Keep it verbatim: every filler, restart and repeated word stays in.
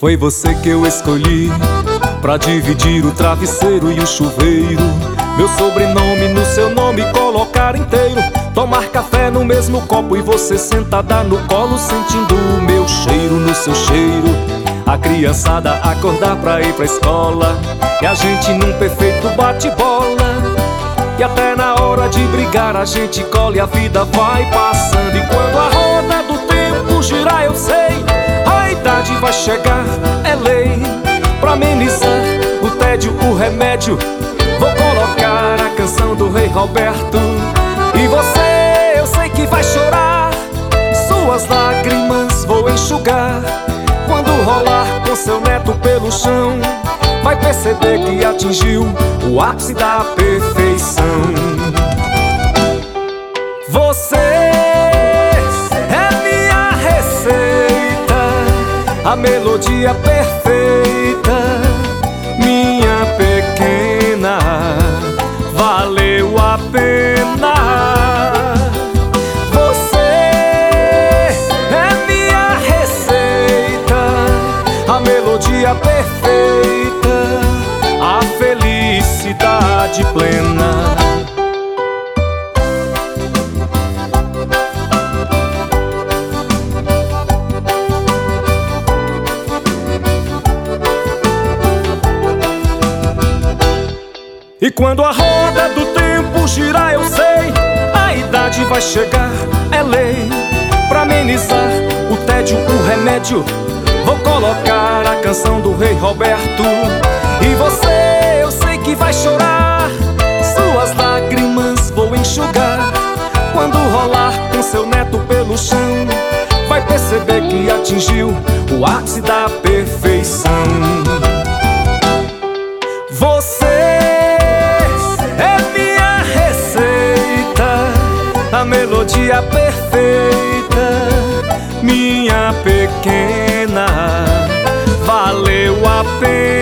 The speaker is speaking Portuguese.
Foi você que eu escolhi pra dividir o travesseiro e o chuveiro. Meu sobrenome no seu nome colocar inteiro. Tomar café no mesmo copo e você sentada no colo, sentindo o meu cheiro no seu cheiro. A criançada acordar pra ir pra escola e a gente num perfeito bate-bola. E até na hora de brigar a gente cola e a vida vai passando. E quando a roda do tempo girar eu sei, a idade vai chegar, é lei. Pra amenizar o tédio, o remédio, vou colocar a canção do Rei Roberto. E você, eu sei que vai chorar, suas lágrimas vou enxugar. Quando rolar com seu neto pelo chão, vai perceber que atingiu o ápice da perfeição. Você é minha receita, a melodia perfeita, minha pequena, valeu a pena. Você é minha receita, a melodia perfeita, a felicidade plena. E quando a roda do tempo girar eu sei, a idade vai chegar, é lei. Pra amenizar o tédio, o remédio, vou colocar a canção do Rei Roberto. E você, eu sei que vai chorar, suas lágrimas vou enxugar. Quando rolar com seu neto pelo chão, vai perceber que atingiu o ápice da perfeição. Você é minha receita, a melodia perfeita, minha pequena, valeu a pena.